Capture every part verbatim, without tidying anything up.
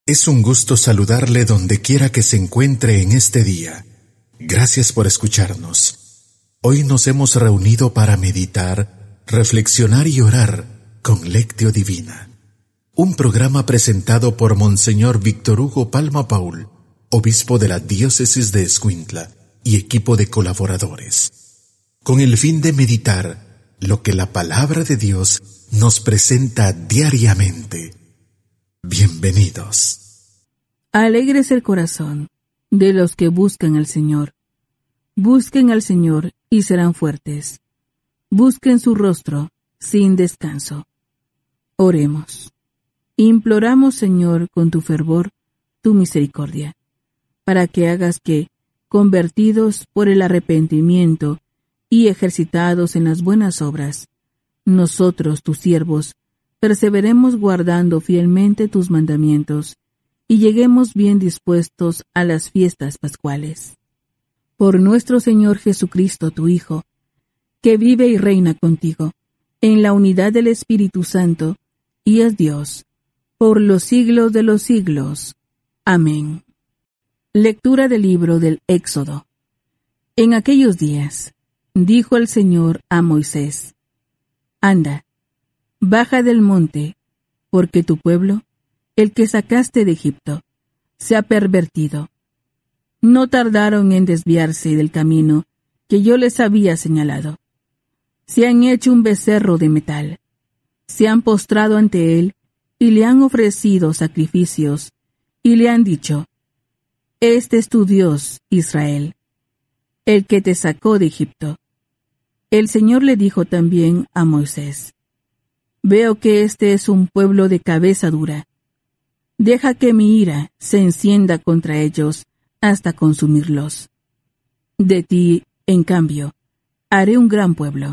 Es un gusto saludarle donde quiera que se encuentre en este día. Gracias por escucharnos. Hoy nos hemos reunido para meditar, reflexionar y orar con Lectio Divina. Un programa presentado por Monseñor Víctor Hugo Palma Paul, obispo de la diócesis de Escuintla, y equipo de colaboradores, con el fin de meditar lo que la palabra de Dios nos presenta diariamente. Bienvenidos. Alegre es el corazón de los que buscan al Señor. Busquen al Señor y serán fuertes. Busquen su rostro sin descanso. Oremos. Imploramos, Señor, con tu fervor, tu misericordia, para que hagas que, convertidos por el arrepentimiento y ejercitados en las buenas obras, nosotros, tus siervos, perseveremos guardando fielmente tus mandamientos y lleguemos bien dispuestos a las fiestas pascuales. Por nuestro Señor Jesucristo, tu Hijo, que vive y reina contigo, en la unidad del Espíritu Santo, y es Dios, por los siglos de los siglos. Amén. Lectura del libro del Éxodo. En aquellos días, dijo el Señor a Moisés: Anda, baja del monte, porque tu pueblo, el que sacaste de Egipto, se ha pervertido. No tardaron en desviarse del camino que yo les había señalado. Se han hecho un becerro de metal, se han postrado ante él y le han ofrecido sacrificios, y le han dicho: Este es tu Dios, Israel, el que te sacó de Egipto. El Señor le dijo también a Moisés: Veo que este es un pueblo de cabeza dura. Deja que mi ira se encienda contra ellos hasta consumirlos. De ti, en cambio, haré un gran pueblo.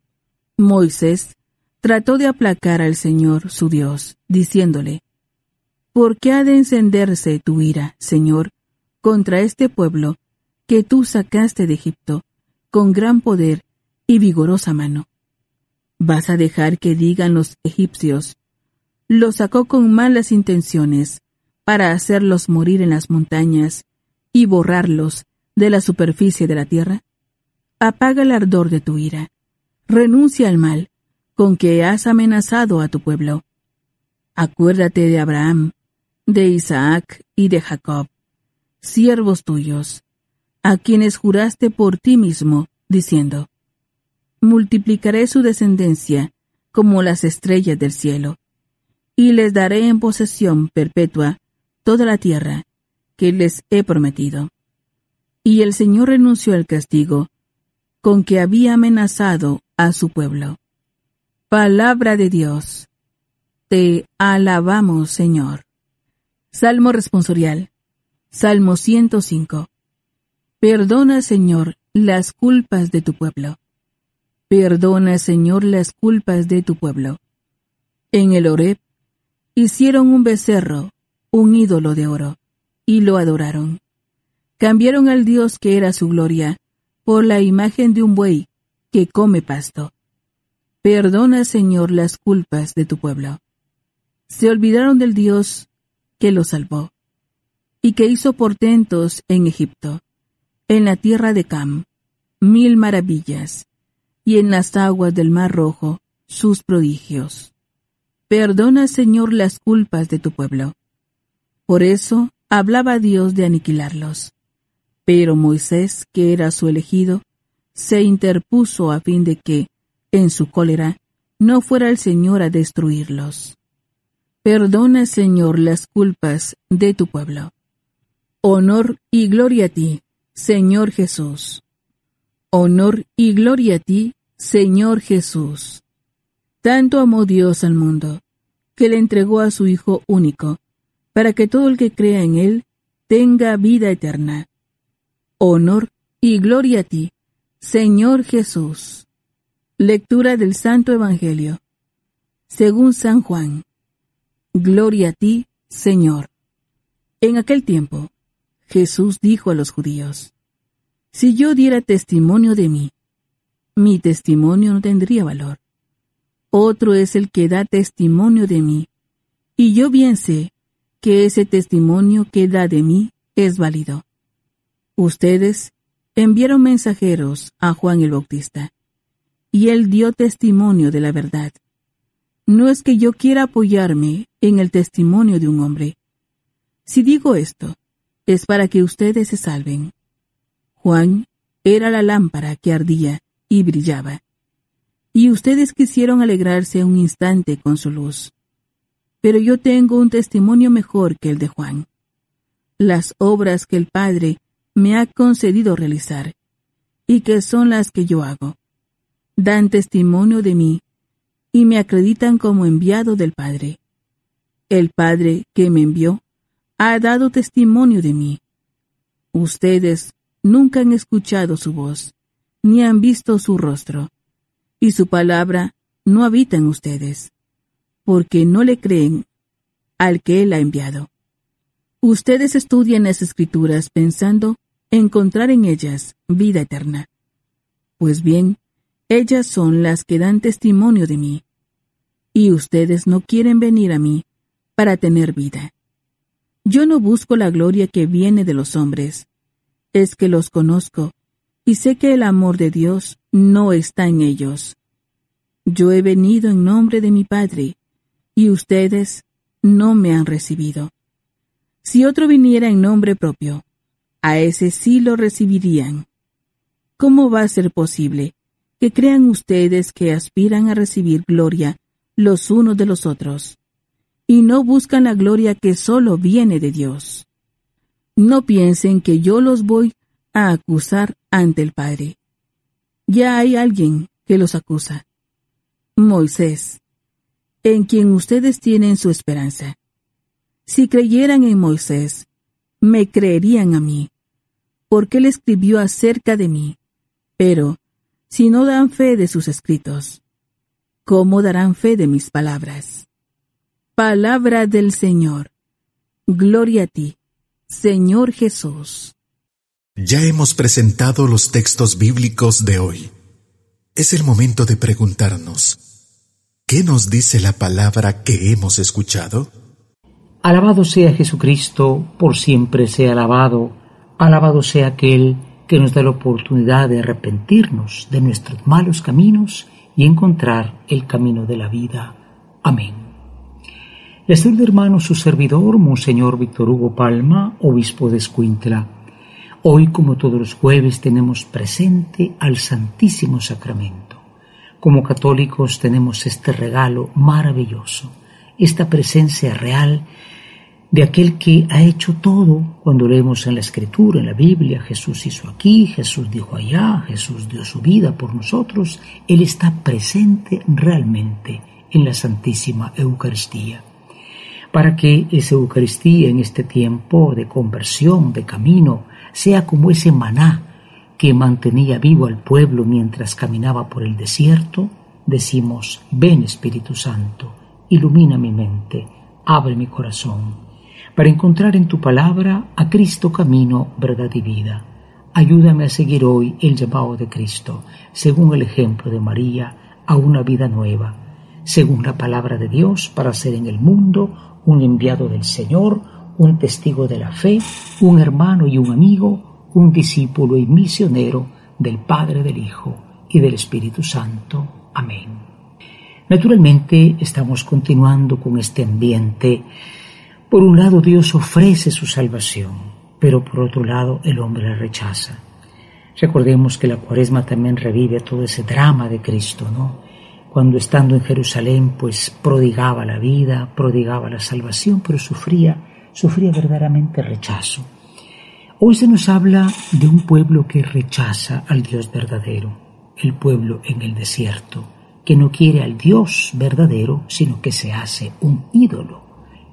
Moisés trató de aplacar al Señor su Dios, diciéndole: ¿Por qué ha de encenderse tu ira, Señor, contra este pueblo que tú sacaste de Egipto con gran poder y vigorosa mano? ¿Vas a dejar que digan los egipcios: lo sacó con malas intenciones para hacerlos morir en las montañas y borrarlos de la superficie de la tierra? Apaga el ardor de tu ira. Renuncia al mal con que has amenazado a tu pueblo. Acuérdate de Abraham, de Isaac y de Jacob, siervos tuyos, a quienes juraste por ti mismo, diciendo: multiplicaré su descendencia como las estrellas del cielo, y les daré en posesión perpetua toda la tierra que les he prometido. Y el Señor renunció al castigo con que había amenazado a su pueblo. Palabra de Dios. Te alabamos, Señor. Salmo responsorial. Salmo ciento cinco. Perdona, Señor, las culpas de tu pueblo. Perdona, Señor, las culpas de tu pueblo. En el Horeb hicieron un becerro, un ídolo de oro, y lo adoraron. Cambiaron al Dios que era su gloria por la imagen de un buey que come pasto. Perdona, Señor, las culpas de tu pueblo. Se olvidaron del Dios que los salvó, y que hizo portentos en Egipto, en la tierra de Cam, mil maravillas, y en las aguas del Mar Rojo, sus prodigios. Perdona, Señor, las culpas de tu pueblo. Por eso hablaba Dios de aniquilarlos. Pero Moisés, que era su elegido, se interpuso a fin de que, en su cólera, no fuera el Señor a destruirlos. Perdona, Señor, las culpas de tu pueblo. Honor y gloria a ti, Señor Jesús. Honor y gloria a ti, Señor Jesús. Tanto amó Dios al mundo, que le entregó a su Hijo único, para que todo el que crea en él tenga vida eterna. Honor y gloria a ti, Señor Jesús. Lectura del Santo Evangelio según San Juan. Gloria a ti, Señor. En aquel tiempo, Jesús dijo a los judíos: Si yo diera testimonio de mí, mi testimonio no tendría valor. Otro es el que da testimonio de mí, y yo bien sé que ese testimonio que da de mí es válido. Ustedes enviaron mensajeros a Juan el Bautista, y él dio testimonio de la verdad. No es que yo quiera apoyarme en el testimonio de un hombre. Si digo esto, es para que ustedes se salven. Juan era la lámpara que ardía y brillaba, y ustedes quisieron alegrarse un instante con su luz. Pero yo tengo un testimonio mejor que el de Juan. Las obras que el Padre me ha concedido realizar, y que son las que yo hago, dan testimonio de mí, y me acreditan como enviado del Padre. El Padre que me envió ha dado testimonio de mí. Ustedes nunca han escuchado su voz, ni han visto su rostro, y su palabra no habita en ustedes, porque no le creen al que Él ha enviado. Ustedes estudian las Escrituras pensando encontrar en ellas vida eterna. Pues bien, ellas son las que dan testimonio de mí, y ustedes no quieren venir a mí para tener vida. Yo no busco la gloria que viene de los hombres, es que los conozco, y sé que el amor de Dios no está en ellos. Yo he venido en nombre de mi Padre, y ustedes no me han recibido. Si otro viniera en nombre propio, a ese sí lo recibirían. ¿Cómo va a ser posible que crean ustedes que aspiran a recibir gloria los unos de los otros, y no buscan la gloria que solo viene de Dios? No piensen que yo los voy a acusar ante el Padre. Ya hay alguien que los acusa: Moisés, en quien ustedes tienen su esperanza. Si creyeran en Moisés, me creerían a mí, porque él escribió acerca de mí. Pero, si no dan fe de sus escritos, ¿cómo darán fe de mis palabras? Palabra del Señor. Gloria a ti, Señor Jesús. Ya hemos presentado los textos bíblicos de hoy. Es el momento de preguntarnos: ¿qué nos dice la palabra que hemos escuchado? Alabado sea Jesucristo, por siempre sea alabado. Alabado sea aquel que nos da la oportunidad de arrepentirnos de nuestros malos caminos y encontrar el camino de la vida. Amén. Les saluda, hermano, su servidor, Monseñor Víctor Hugo Palma, obispo de Escuintla. Hoy, como todos los jueves, tenemos presente al Santísimo Sacramento. Como católicos tenemos este regalo maravilloso, esta presencia real de aquel que ha hecho todo. Cuando leemos en la Escritura, en la Biblia, Jesús hizo aquí, Jesús dijo allá, Jesús dio su vida por nosotros. Él está presente realmente en la Santísima Eucaristía. Para que esa Eucaristía en este tiempo de conversión, de camino, sea como ese maná que mantenía vivo al pueblo mientras caminaba por el desierto, decimos: ven, Espíritu Santo, ilumina mi mente, abre mi corazón, para encontrar en tu palabra a Cristo camino, verdad y vida. Ayúdame a seguir hoy el llamado de Cristo, según el ejemplo de María, a una vida nueva, según la palabra de Dios, para ser en el mundo un enviado del Señor, un testigo de la fe, un hermano y un amigo, un discípulo y misionero del Padre, del Hijo y del Espíritu Santo. Amén. Naturalmente, estamos continuando con este ambiente. Por un lado, Dios ofrece su salvación, pero por otro lado, el hombre la rechaza. Recordemos que la Cuaresma también revive todo ese drama de Cristo, ¿no? Cuando estando en Jerusalén, pues prodigaba la vida, prodigaba la salvación, pero sufría, sufría verdaderamente rechazo. Hoy se nos habla de un pueblo que rechaza al Dios verdadero, el pueblo en el desierto, que no quiere al Dios verdadero, sino que se hace un ídolo.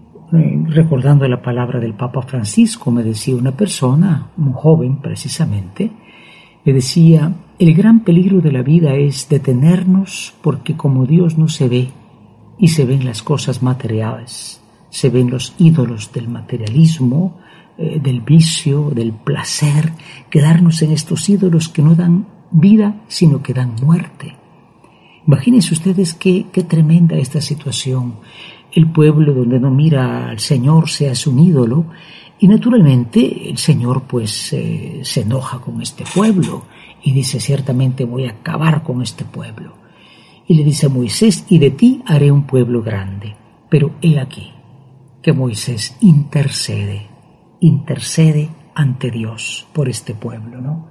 Recordando la palabra del Papa Francisco, me decía una persona, un joven precisamente, me decía: el gran peligro de la vida es detenernos, porque como Dios no se ve, y se ven las cosas materiales, se ven los ídolos del materialismo, eh, del vicio, del placer, quedarnos en estos ídolos que no dan vida, sino que dan muerte. Imagínense ustedes qué, qué tremenda esta situación. el pueblo donde no mira al Señor se hace un ídolo, y naturalmente el Señor pues eh, se enoja con este pueblo y dice: ciertamente voy a acabar con este pueblo. Y le dice a Moisés: y de ti haré un pueblo grande. Pero he aquí que Moisés intercede, intercede ante Dios por este pueblo, ¿no?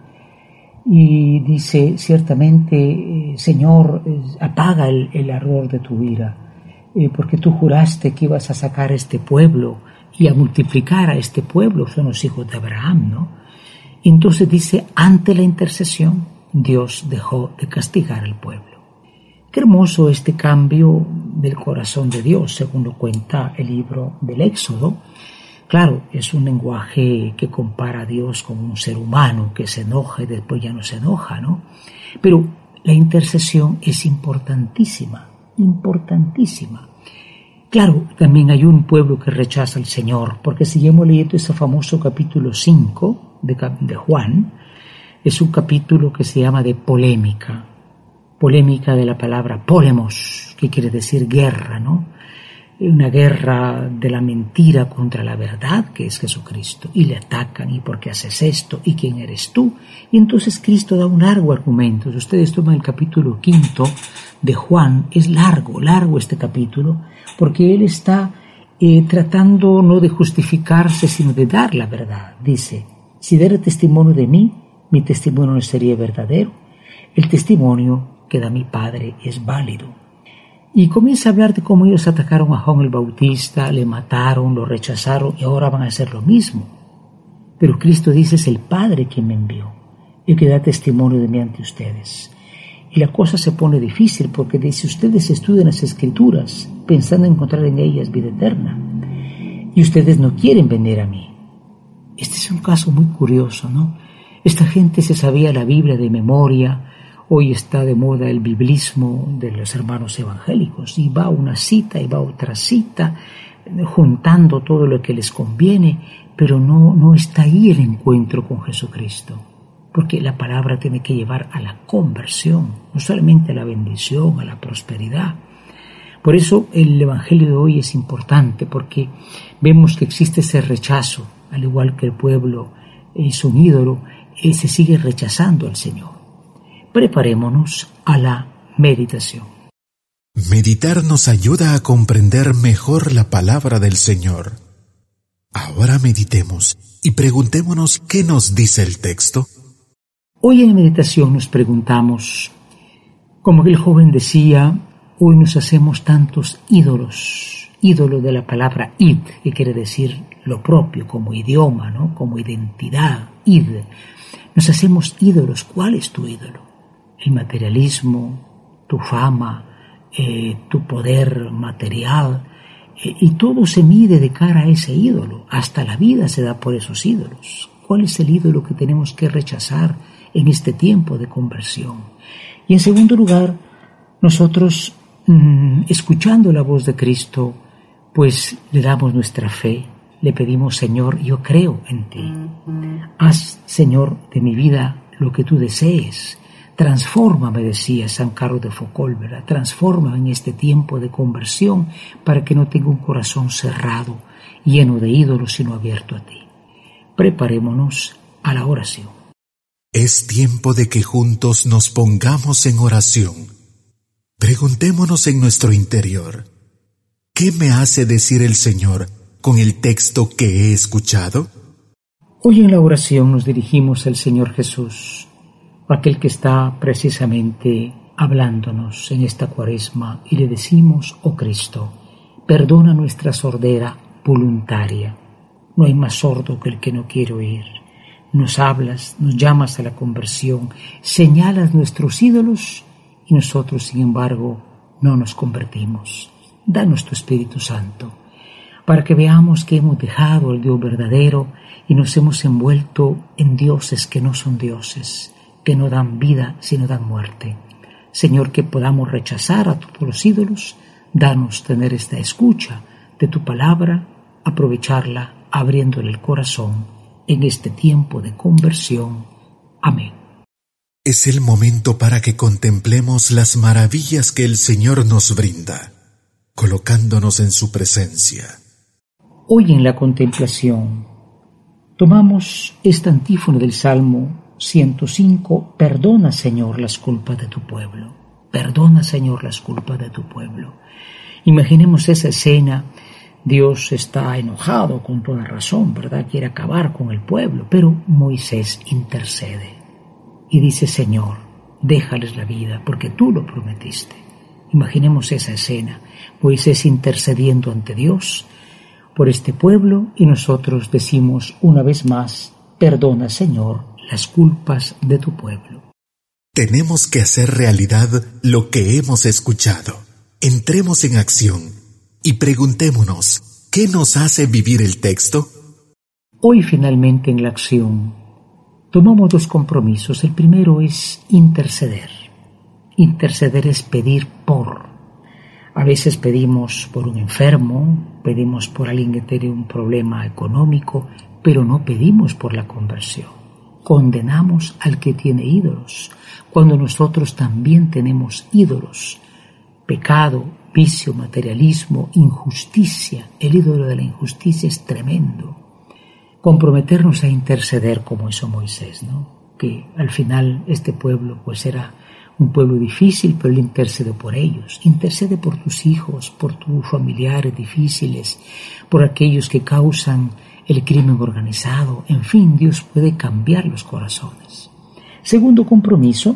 Y dice: ciertamente, Señor, apaga el, el ardor de tu ira, eh, porque tú juraste que ibas a sacar a este pueblo y a multiplicar a este pueblo, son los hijos de Abraham, ¿no? Y entonces dice: ante la intercesión, Dios dejó de castigar al pueblo. Qué hermoso este cambio del corazón de Dios, según lo cuenta el libro del Éxodo. Claro, es un lenguaje que compara a Dios con un ser humano que se enoja y después ya no se enoja, ¿no? Pero la intercesión es importantísima, importantísima. Claro, también hay un pueblo que rechaza al Señor, porque si hemos leído ese famoso capítulo cinco de, de Juan, es un capítulo que se llama de polémica, polémica de la palabra polemos, que quiere decir guerra, ¿no? Una guerra de la mentira contra la verdad, que es Jesucristo, y le atacan: ¿y por qué haces esto? ¿Y quién eres tú? Y entonces Cristo da un largo argumento. Si ustedes toman el capítulo quinto de Juan, es largo, largo este capítulo, porque él está eh, tratando no de justificarse, sino de dar la verdad. Dice: si diera testimonio de mí, mi testimonio no sería verdadero. El testimonio que da mi Padre es válido. Y comienza a hablar de cómo ellos atacaron a Juan el Bautista, le mataron, lo rechazaron y ahora van a hacer lo mismo. Pero Cristo dice: es el Padre quien me envió, el que da testimonio de mí ante ustedes. Y la cosa se pone difícil porque dice: ustedes estudian las Escrituras pensando encontrar en ellas vida eterna y ustedes no quieren venir a mí. Este es un caso muy curioso, ¿no? Esta gente se sabía la Biblia de memoria. Hoy está de moda el biblismo de los hermanos evangélicos, y va una cita y va otra cita, juntando todo lo que les conviene, pero no, no está ahí el encuentro con Jesucristo, porque la palabra tiene que llevar a la conversión, no solamente a la bendición, a la prosperidad. Por eso el evangelio de hoy es importante, porque vemos que existe ese rechazo, al igual que el pueblo es un ídolo, y se sigue rechazando al Señor. Preparémonos a la meditación. Meditar nos ayuda a comprender mejor la palabra del Señor. Ahora meditemos y preguntémonos qué nos dice el texto. Hoy en la meditación nos preguntamos, como el joven decía, hoy nos hacemos tantos ídolos, ídolo de la palabra id, que quiere decir lo propio, como idioma, ¿no? Como identidad, id. Nos hacemos ídolos. ¿Cuál es tu ídolo? El materialismo, tu fama, eh, tu poder material, eh, y todo se mide de cara a ese ídolo. Hasta la vida se da por esos ídolos. ¿Cuál es el ídolo que tenemos que rechazar en este tiempo de conversión? Y en segundo lugar, nosotros, mmm, escuchando la voz de Cristo, pues le damos nuestra fe, le pedimos: Señor, yo creo en ti. Haz, Señor, de mi vida lo que tú desees. Transfórmame, decía San Carlos de Foucault, ¿verdad? Transfórmame en este tiempo de conversión para que no tenga un corazón cerrado, lleno de ídolos, sino abierto a ti. Preparémonos a la oración. Es tiempo de que juntos nos pongamos en oración. Preguntémonos en nuestro interior: ¿qué me hace decir el Señor con el texto que he escuchado? Hoy en la oración nos dirigimos al Señor Jesús, aquel que está precisamente hablándonos en esta cuaresma, y le decimos: oh Cristo, perdona nuestra sordera voluntaria. No hay más sordo que el que no quiere oír. Nos hablas, nos llamas a la conversión, señalas nuestros ídolos y nosotros, sin embargo, no nos convertimos. Danos tu Espíritu Santo para que veamos que hemos dejado al Dios verdadero y nos hemos envuelto en dioses que no son dioses, que no dan vida sino dan muerte. Señor, que podamos rechazar a todos los ídolos. Danos tener esta escucha de tu palabra, aprovecharla abriéndole el corazón en este tiempo de conversión. Amén. Es el momento para que contemplemos las maravillas que el Señor nos brinda. colocándonos en su presencia. Hoy en la contemplación tomamos esta antífona del Salmo ciento cinco, perdona, Señor, las culpas de tu pueblo. Perdona, Señor, las culpas de tu pueblo. Imaginemos esa escena. Dios está enojado con toda razón, ¿verdad? Quiere acabar con el pueblo, pero Moisés intercede y dice, Señor, déjales la vida porque tú lo prometiste. Imaginemos esa escena, Moisés intercediendo ante Dios por este pueblo y nosotros decimos una vez más, perdona, Señor, las culpas de tu pueblo. Tenemos que hacer realidad lo que hemos escuchado. Entremos en acción y preguntémonos, ¿qué nos hace vivir el texto? Hoy finalmente en la acción tomamos dos compromisos. El primero es interceder. Interceder es pedir por. A veces pedimos por un enfermo, pedimos por alguien que tiene un problema económico, pero no pedimos por la conversión. Condenamos al que tiene ídolos, cuando nosotros también tenemos ídolos. Pecado, vicio, materialismo, injusticia. El ídolo de la injusticia es tremendo. Comprometernos a interceder como hizo Moisés, ¿no? Que al final este pueblo pues era un pueblo difícil, pero él intercede por ellos. Intercede por tus hijos, por tus familiares difíciles, por aquellos que causan el crimen organizado. En fin, Dios puede cambiar los corazones. Segundo compromiso,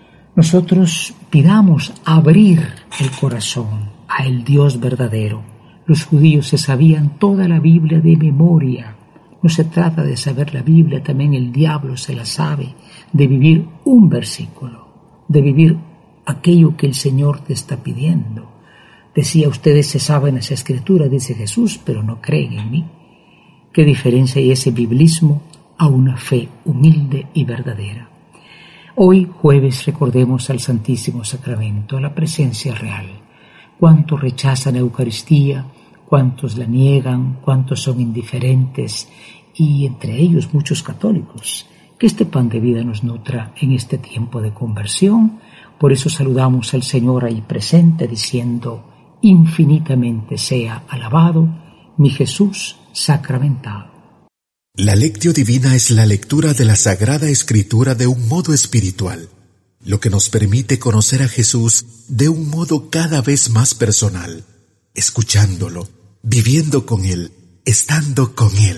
nosotros pidamos abrir el corazón a el Dios verdadero. Los judíos se sabían toda la Biblia de memoria. No se trata de saber la Biblia, también el diablo se la sabe, de vivir un versículo, de vivir aquello que el Señor te está pidiendo. Decía, ustedes se saben las Escrituras, dice Jesús, pero no creen en mí. ¿Qué diferencia hay ese biblismo a una fe humilde y verdadera? Hoy, jueves, recordemos al Santísimo Sacramento, a la presencia real. ¿Cuántos rechazan la Eucaristía? ¿Cuántos la niegan? ¿Cuántos son indiferentes? Y entre ellos muchos católicos. Que este pan de vida nos nutra en este tiempo de conversión. Por eso saludamos al Señor ahí presente diciendo, infinitamente sea alabado mi Jesús sacramentado. La Lectio Divina es la lectura de la Sagrada Escritura de un modo espiritual, lo que nos permite conocer a Jesús de un modo cada vez más personal, escuchándolo, viviendo con Él, estando con Él.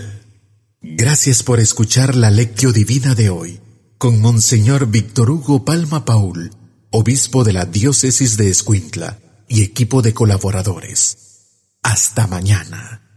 Gracias por escuchar la Lectio Divina de hoy, con Monseñor Víctor Hugo Palma Paul, obispo de la Diócesis de Escuintla y equipo de colaboradores. Hasta mañana.